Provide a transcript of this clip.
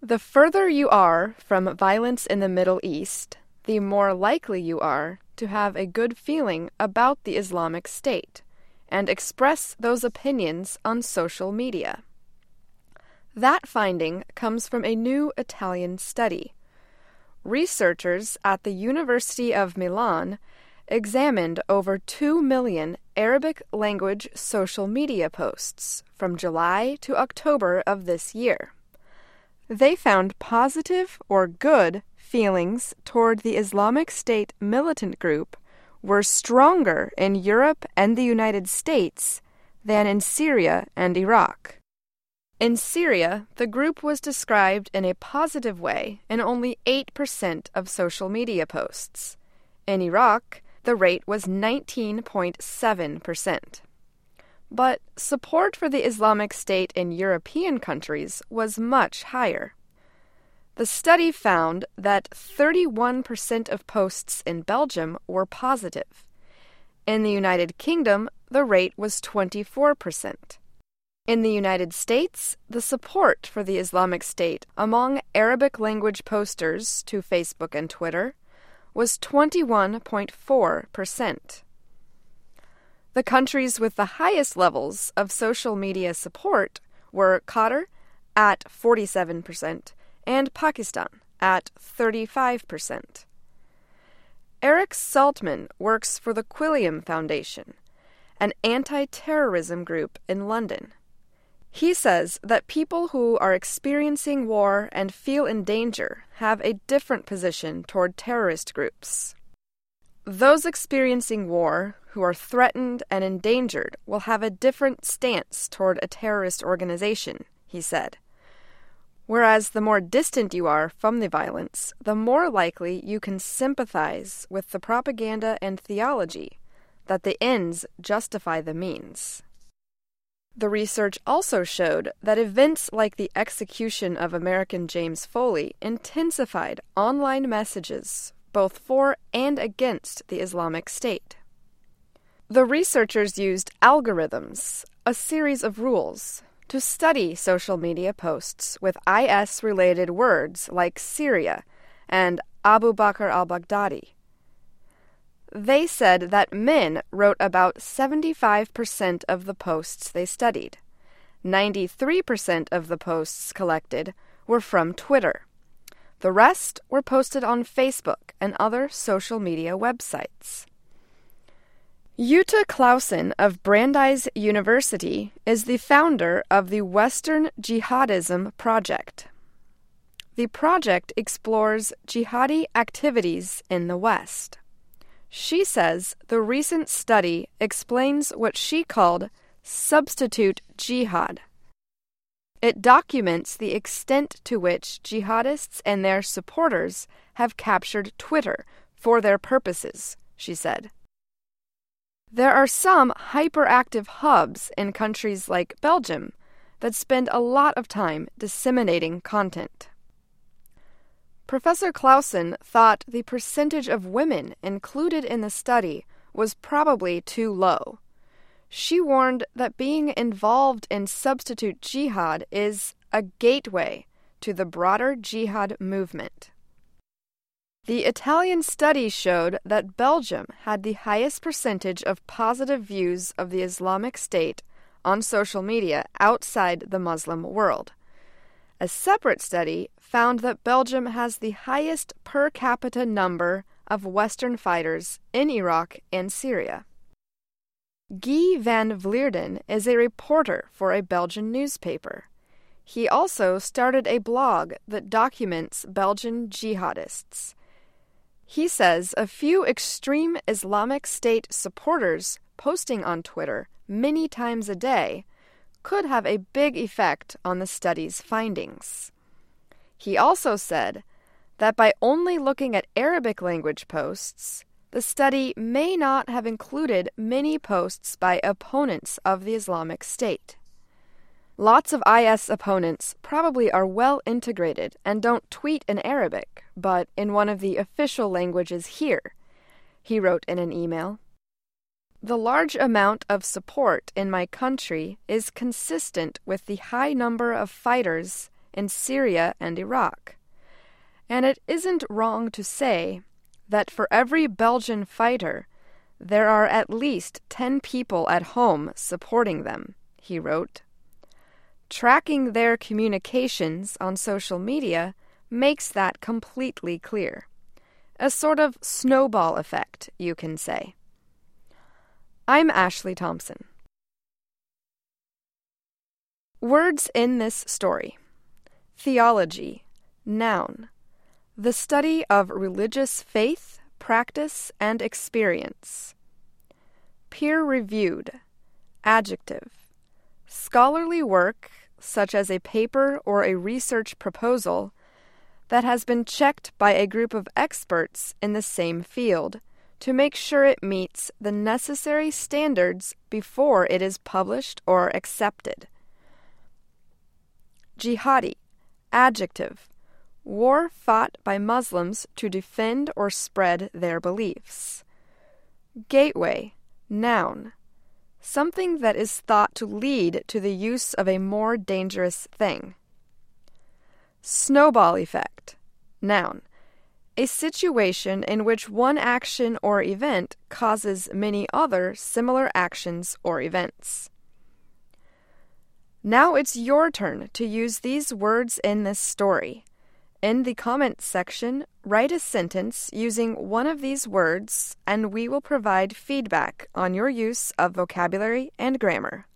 The further you are from violence in the Middle East, the more likely you are to have a good feeling about the Islamic State and express those opinions on social media. That finding comes from a new Italian study. Researchers at the University of Milan examined over 2 million Arabic-language social media posts from July to October of this year. They found positive or good feelings toward the Islamic State militant group were stronger in Europe and the United States than in Syria and Iraq. In Syria, the group was described in a positive way in only 8% of social media posts. In Iraq, the rate was 19.7%. But support for the Islamic State in European countries was much higher. The study found that 31% of posts in Belgium were positive. In the United Kingdom, the rate was 24%. In the United States, the support for the Islamic State among Arabic-language posters to Facebook and Twitter was 21.4%. The countries with the highest levels of social media support were Qatar at 47% and Pakistan at 35%. Eric Saltman works for the Quilliam Foundation, an anti-terrorism group in London. He says that people who are experiencing war and feel in danger have a different position toward terrorist groups. Those experiencing war who are threatened and endangered will have a different stance toward a terrorist organization, he said. Whereas the more distant you are from the violence, the more likely you can sympathize with the propaganda and theology that the ends justify the means. The research also showed that events like the execution of American James Foley intensified online messages both for and against the Islamic State. The researchers used algorithms, a series of rules, to study social media posts with IS-related words like Syria and Abu Bakr al-Baghdadi. They said that men wrote about 75% of the posts they studied. 93% of the posts collected were from Twitter. The rest were posted on Facebook and other social media websites. Jutta Clausen of Brandeis University is the founder of the Western Jihadism Project. The project explores jihadi activities in the West. She says the recent study explains what she called substitute jihad. It documents the extent to which jihadists and their supporters have captured Twitter for their purposes, she said. There are some hyperactive hubs in countries like Belgium that spend a lot of time disseminating content. Professor Clausen thought the percentage of women included in the study was probably too low. She warned that being involved in substitute jihad is a gateway to the broader jihad movement. The Italian study showed that Belgium had the highest percentage of positive views of the Islamic State on social media outside the Muslim world. A separate study found that Belgium has the highest per capita number of Western fighters in Iraq and Syria. Guy van Vleerden is a reporter for a Belgian newspaper. He also started a blog that documents Belgian jihadists. He says a few extreme Islamic State supporters posting on Twitter many times a day could have a big effect on the study's findings. He also said that by only looking at Arabic language posts, the study may not have included many posts by opponents of the Islamic State. Lots of IS opponents probably are well integrated and don't tweet in Arabic, but in one of the official languages here, he wrote in an email. The large amount of support in my country is consistent with the high number of fighters in Syria and Iraq. And it isn't wrong to say that for every Belgian fighter, there are at least 10 people at home supporting them, he wrote. Tracking their communications on social media makes that completely clear. A sort of snowball effect, you can say. I'm Ashley Thompson. Words in this story. Theology, noun. The study of religious faith, practice, and experience. Peer-reviewed, adjective. Scholarly work, such as a paper or a research proposal, that has been checked by a group of experts in the same field to make sure it meets the necessary standards before it is published or accepted. Jihadi, adjective. War fought by Muslims to defend or spread their beliefs. Gateway, noun. Something that is thought to lead to the use of a more dangerous thing. Snowball effect, noun. A situation in which one action or event causes many other similar actions or events. Now it's your turn to use these words in this story. In the comments section, write a sentence using one of these words, and we will provide feedback on your use of vocabulary and grammar.